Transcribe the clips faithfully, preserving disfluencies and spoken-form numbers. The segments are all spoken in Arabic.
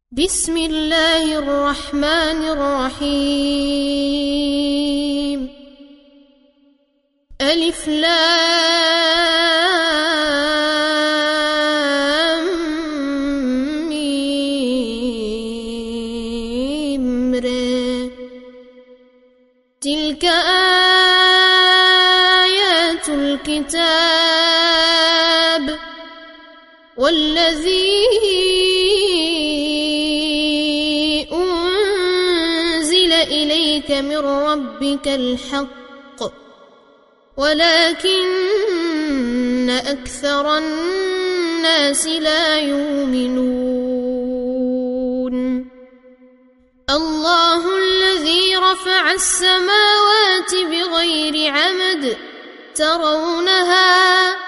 بسم الله الرحمن الرحيم. ألف لام ميم را. تلك آيات الكتاب والذي إليك من ربك الحق ولكن أكثر الناس لا يؤمنون. الله الذي رفع السماوات بغير عمد ترونها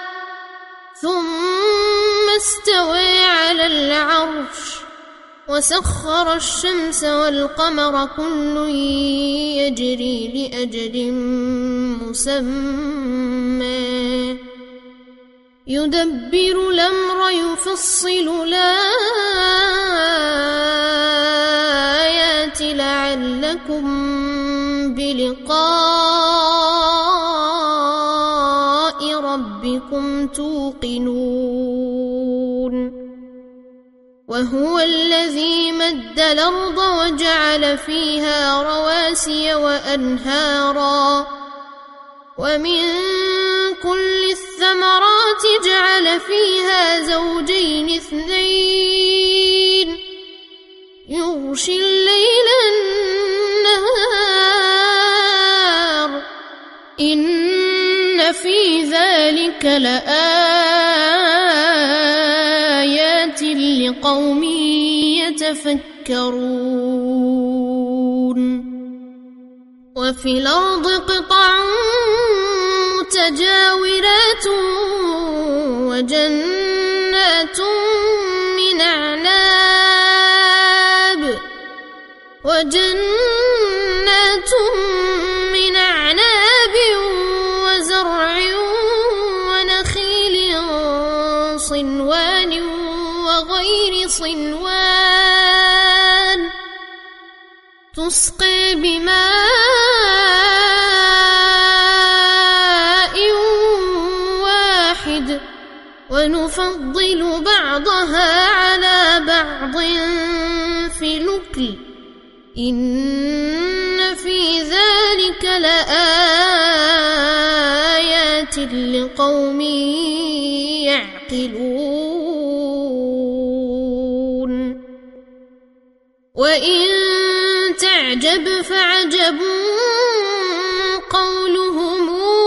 ثم استوى على العرش وسخر الشمس والقمر كل يجري لأجل مسمى يدبر الأمر يفصل الآيات لعلكم بلقاء ربكم توقنون. وهو الذي مد الأرض وجعل فيها رواسي وأنهارا ومن كل الثمرات جعل فيها زوجين اثنين يغشي الليل النهار إن في ذلك لآيات لقوم يتفكرون. وفي الأرض قطع متجاورات وجنات من أعناب وجنات من أعناب وزرع ونخيل صنوان وغير صنوان تسقى بماء واحد ونفضل بعضها على بعض في الأكل إن في ذلك لآيات لقوم يعقلون. وإن تعجب فعجب قولهم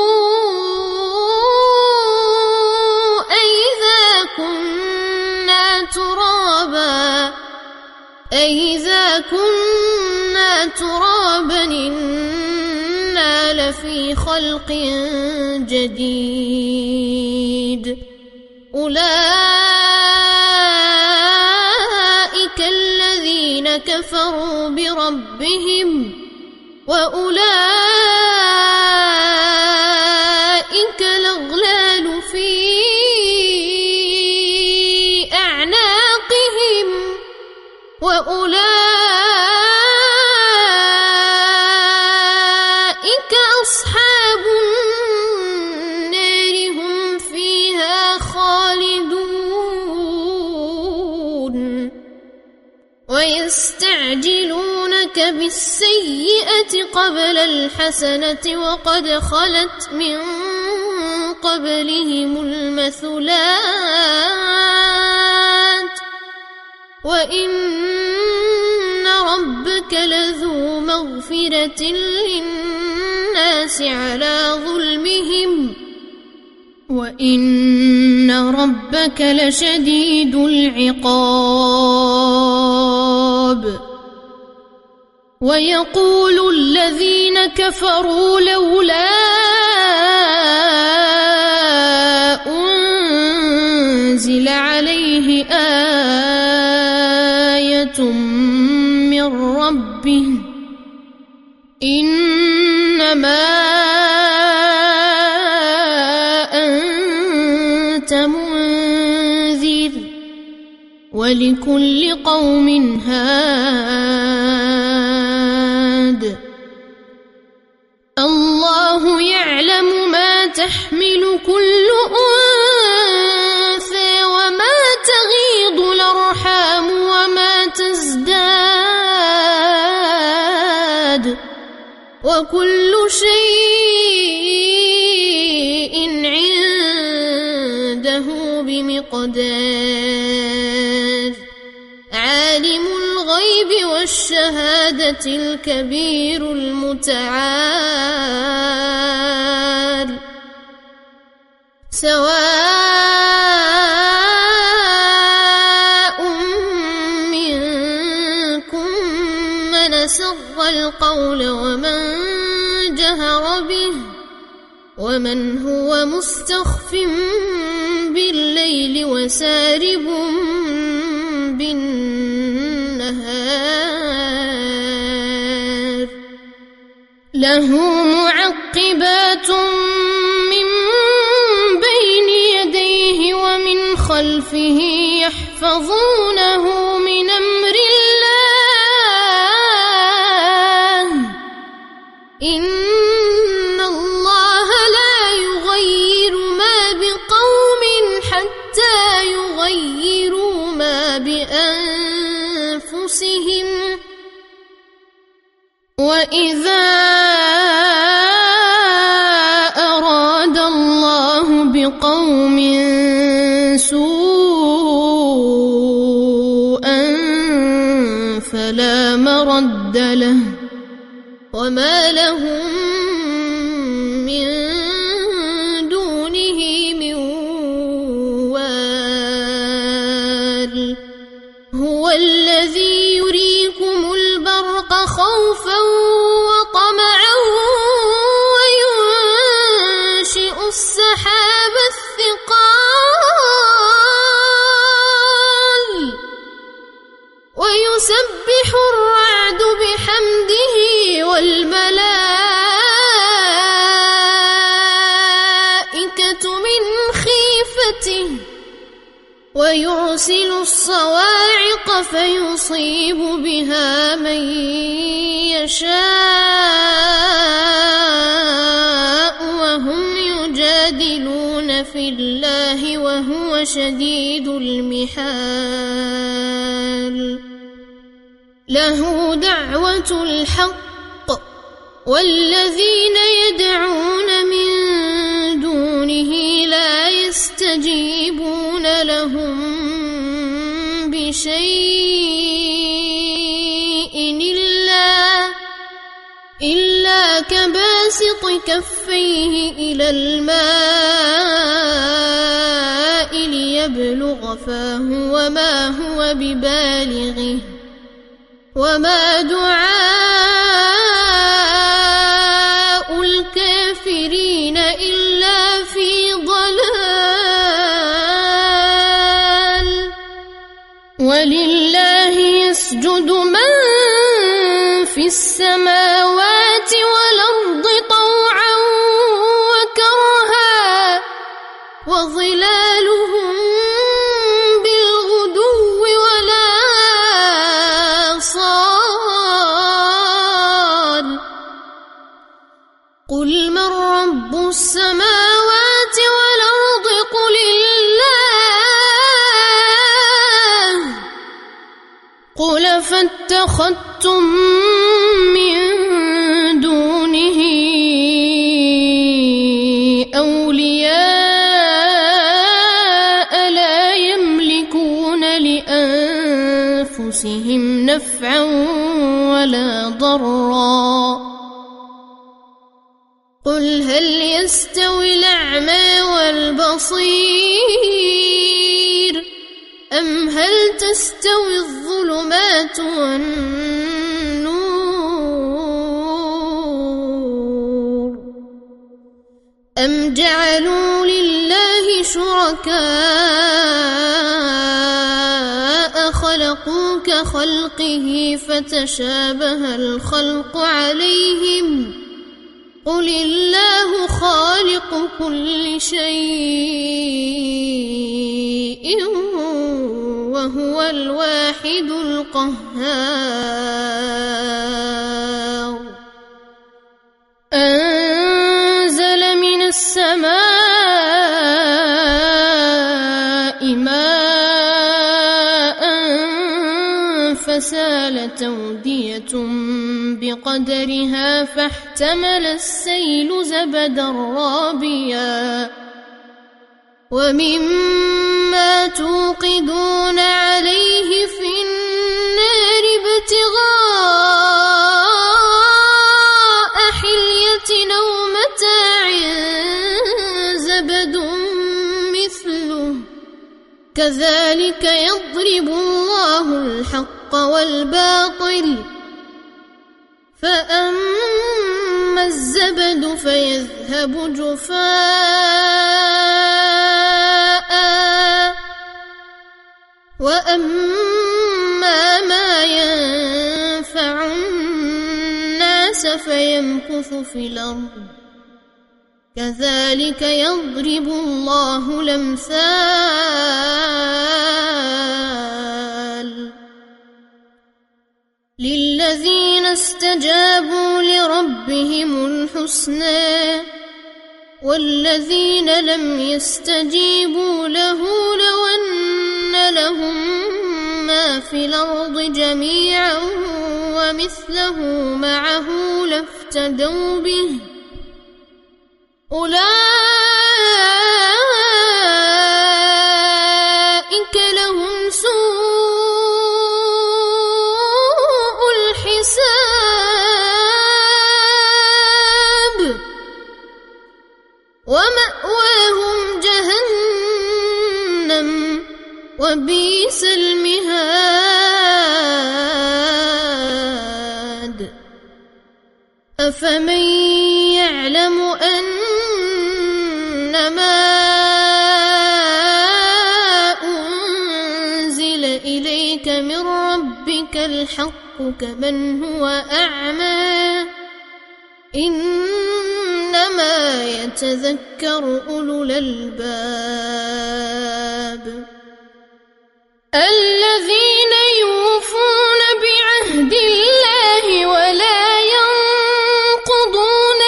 أئذا كنا ترابا أئذا كنا ترابا إنا لفي خلق جديد. أولئك الذين كفروا بربهم وأولئك الأغلال في أعناقهم وأولئك أصحاب النار هم فيها خالدون. ويستعجلونك بالسيئة قبل الحسنة وقد خلت من قبلهم المثلات وإن ربك لذو مغفرة للناس على ظلمهم وإن ربك لشديد العقاب. ويقول الذين كفروا لولا أنزل عليه آية من ربه إنما أنت منذر ولكل قوم هاد الله يعلم ما تحمل كل أنثى وما تغيض الأرحام وما تزداد وكل شيء عنده بمقدار عالم الغيب والشهادة الكبير المتعال سواء منكم من أسر القول ومن جهر به ومن هو مستخف بالليل وسارب بالنهار له معقبات من بين يديه ومن خلفه يحفظونه من أمر الله إن الله لا يغير ما بقوم حتى يغيروا ما بأنفسهم وإذا أراد الله بقوم سوءا فلا مرد له وما لهم من دونه من وال هو الذي يريكم البرق خوفا وطمعا وينشئ السحاب الثقال ويسبح الرعد بحمده والملائكة من خيفته ويرسل الصواعق فيصيب بها من يشاء وهم يجادلون في الله وهو شديد المحال له دعوة الحق والذين يدعون من دونه لا يستجيبون لهم بشيء إلا إلا كباسط كفيه إلى الماء ليبلغ فاه وما هو ببالغه وما دعاء الكافرين إلا في ضلال ولله يسجد من في السماوات والأرض طوعا وكرها وظلالهم بالغدو والآصال قل من رب السماوات والأرض قل الله قل فاتخذتم من دونه أولياء لا يملكون لأنفسهم نفعا ولا ضرا قل هل يستوي الأعمى والبصير أم هل تستوي الظلمات والنور أم جعلوا لله شركاء خلقوا كخلقه فتشابه الخلق عليهم قل الله خالق كل شيء وهو الواحد القهار أنزل من السماء ماء فسالت أودية بقدرها فاحتمل السيل زبدا رابيا ومما توقدون عليه في النار ابتغاء حلية أو متاع زبد مثله كذلك يضرب الله الحق والباطل فأما الزبد فيذهب جفاء وأما ما ينفع الناس فيمكث في الأرض كذلك يضرب الله الأمثال للذين استجابوا لربهم الحسنى والذين لم يستجيبوا له لو أن لهم ما في الأرض جميعا ومثله معه لافتدوا به أولئك لهم سوء الحساب ومأواهم جهنم وبئس المهاد أفمن يعلم أنما أنزل إليك من ربك الحق كمن هو أعمى إنما يتذكر أولو الألباب الذين يوفون بعهد الله ولا ينقضون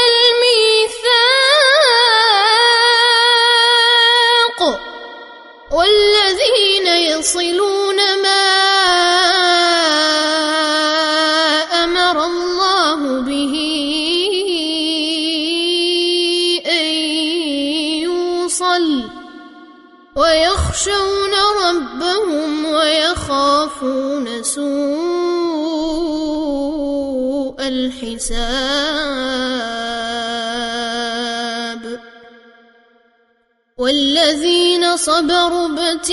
الميثاق والذين يصلون ما أمر الله به أن يوصل ويخشون ربهم ويخافون سوء الحساب والذين صبروا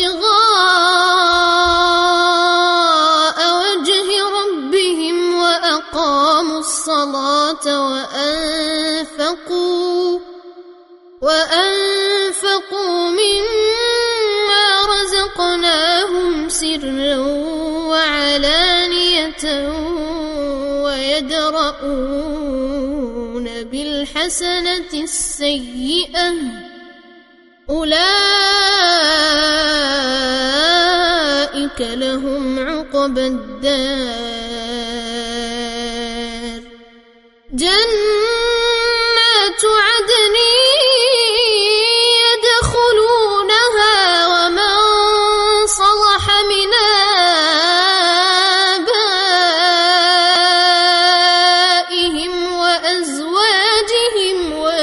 ابتغاء وجه ربهم وأقاموا الصلاة وأنفقوا وأنفقوا مما رزقناهم سرا وعلانية ويدرؤون بالحسنة السيئة أولئك لهم عقبى الدار جنات عدن يدخلونها ومن صلح من آبائهم وأزواجهم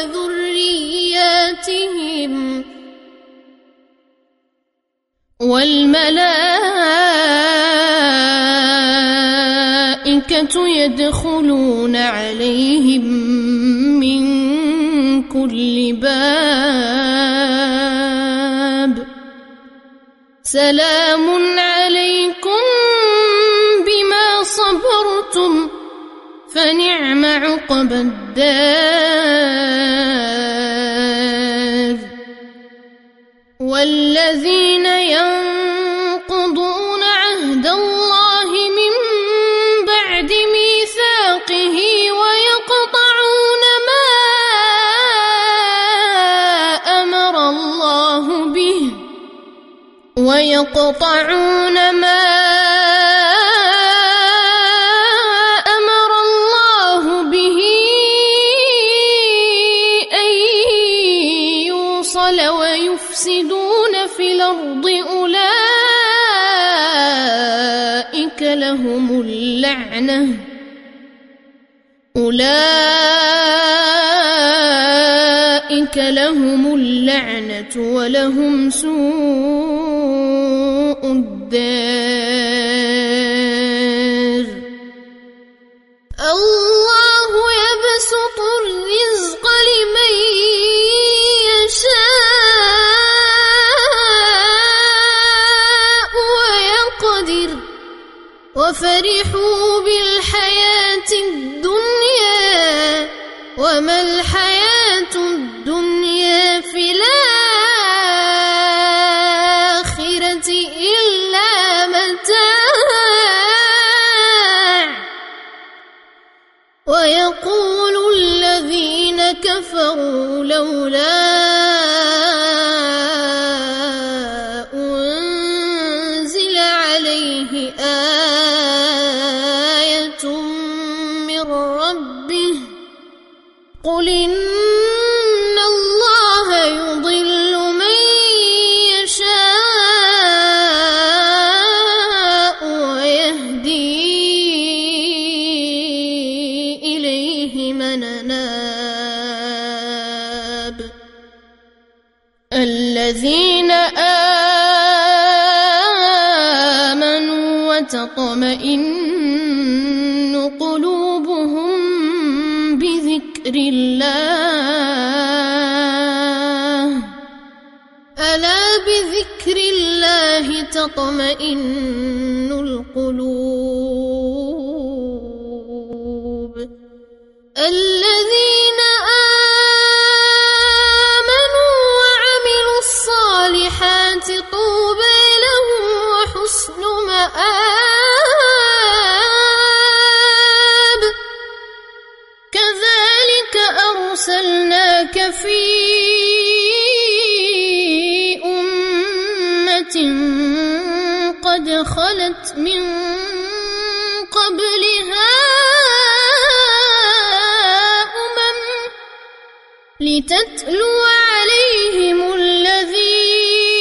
وذرياتهم والملائكة يدخلون عليهم من كل باب سلام عليكم بما صبرتم فنعم عقبى الدار والذين ينقضون عهد الله من بعد ميثاقه ويقطعون ما ويقطعون ما أمر الله به أن يوصل ويفسدون في الأرض أولئك لهم اللعنة أولئك لهم اللعنة ولهم سوء الدار. الله يبسط الرزق لمن يشاء ويقدر وفرحوا بالحياة الدنيا وما الحياة الدنيا في الآخرة إلا متاع. ويقول الذين كفروا لولا أنزل عليه آية من ربه قل إن الله يضل من يشاء ويهدي إليه من أناب. الذين آمنوا وتطمئن قلوبهم بذكر الله ألا بذكر الله تطمئن القلوب. الذين آمنوا وعملوا الصالحات طوبى لهم وحسن مآب. كذلك أرسلناك في أمة قد خلت من قبلها أمم لتتلو عليهم الذي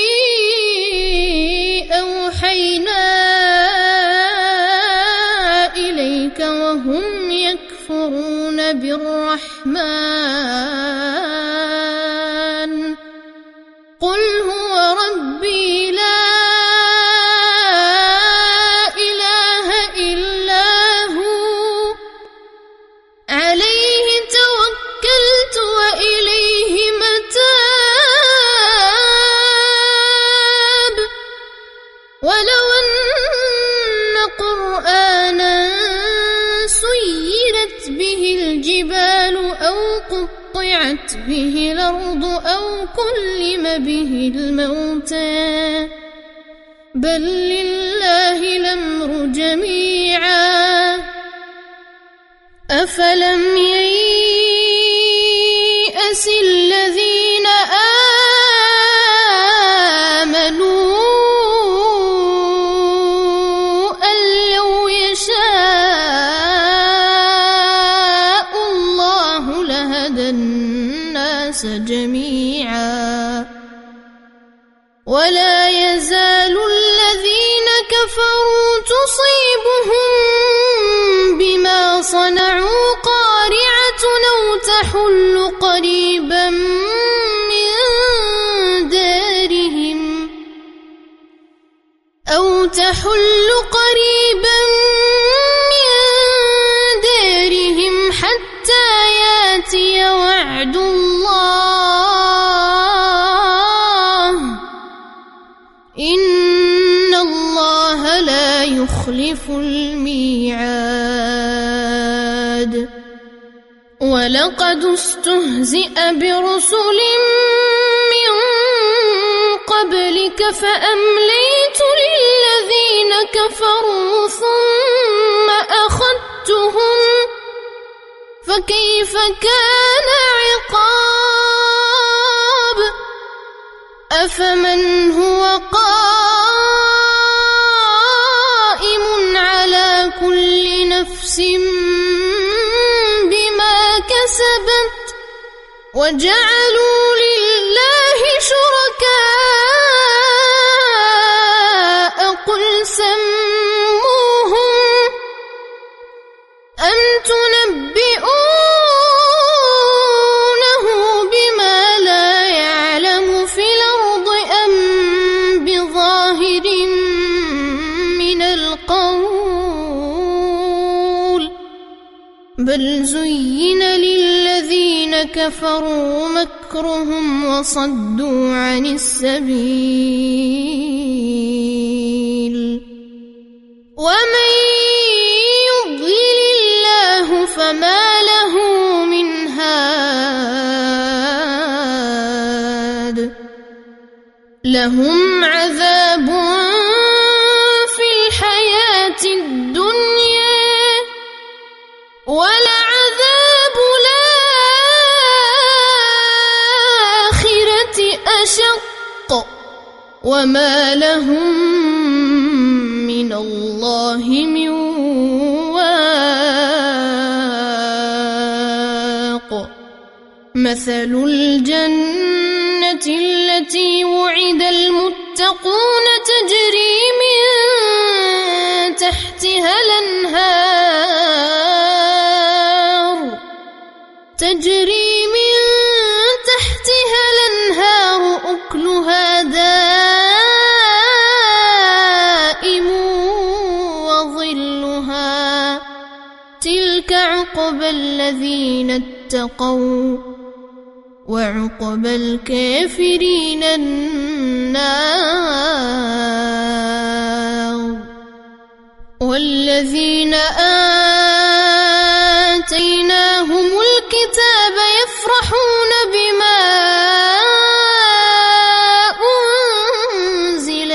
أوحينا إليك وهم يكفرون بالرحمن قل هو ربي لا إله إلا هو عليه توكلت وإليه متاب. ولو أن قرآنا سيرت به الجبال أو قطعت به الأرض أو كلم به الموتى بل لله الأمر جميعا أفلم ييأس الذين آمنوا أن لو يشاء الله لهدى الناس جميعا ولا يزال الذين كفروا تصيبهم بما صنعوا قارعة أو تحل قريبا من دارهم أو تحل قريبا من دارهم حتى يأتي وعد الله إن الله لا يخلف الميعاد. ولقد استهزئ برسل من قبلك فأمليت للذين كفروا ثم أخذتهم فكيف كان عقاب. أفمن هو قائم نفس بما كسبت وجعلوا لله شركاء قل سموهم أم تنبئونه بما لا يعلم في الأرض أم بظاهر من القول بل زين للذين كفروا مكرهم وصدوا عن السبيل ومن يضلل الله فما له من هاد لهم عذاب في الحياة الدنيا ولعذاب الآخرة أشق وما لهم من الله من واق مثل الجنة التي وعد المتقون تجري من تحتها الأنهار تجري من تحتها الأنهار أكلها دائم وظلها تلك عقبى الذين اتقوا وعقبى الكافرين النار والذين آتيناهم الكتاب يفرحون بما أنزل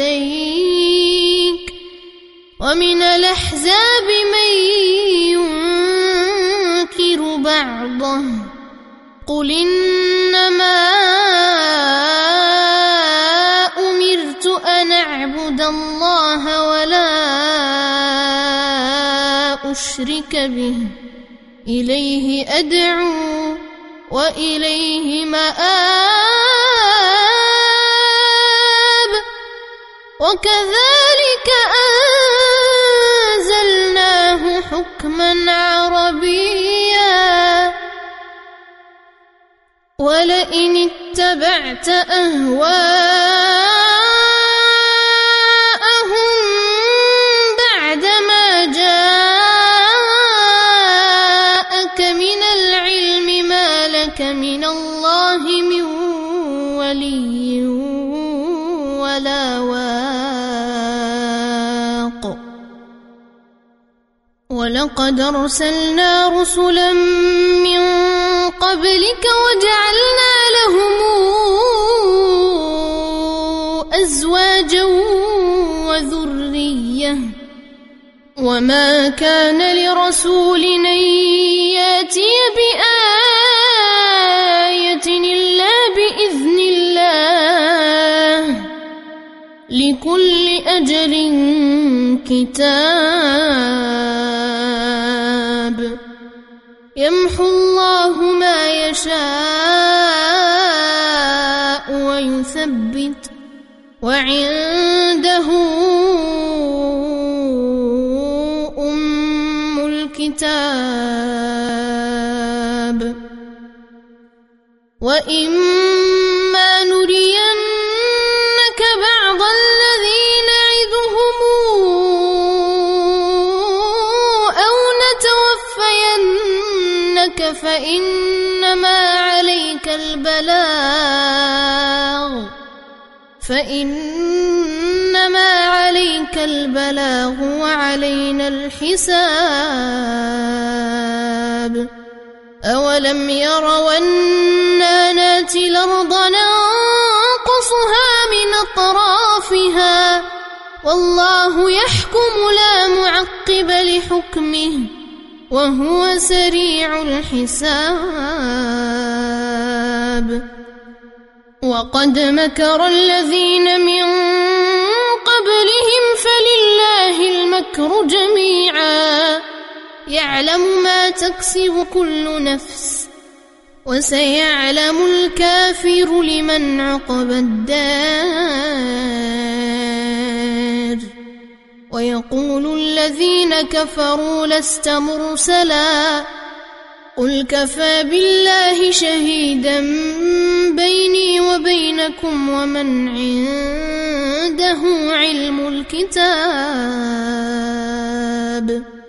إليك ومن الأحزاب من ينكر بعضه قل إنما أمرت أن أعبد الله ولا أشرك به إليه أدعو وإليه مآب وكذلك أنزلناه حكما عربيا ولئن اتبعت أهواءهم بعدما جاءك من العلم ما لك من الله من ولي ولا واق ولقد أرسلنا رسلا من قبلك وجعلنا لهم أزواجا وذرية وما كان لرسول أن يأتي بآية إلا بإذن الله لكل أجل كتاب يمحو الله ما يشاء ويثبت وعنده أم الكتاب وإما نرينك بعض الذي نعدهم أو نتوفينك فإنما عليك البلاغ فإنما عليك البلاغ وعلينا الحساب أولم يروا أنا ناتي الأرض ننقصها من أطرافها والله يحكم لا معقب لحكمه وهو سريع الحساب وقد مكر الذين من قبلهم فلله المكر جميعا يعلم ما تكسب كل نفس وسيعلم الكافر لمن عقبى الدار ويقول الذين كفروا لست مرسلا قل كفى بالله شهيدا بيني وبينكم ومن عنده علم الكتاب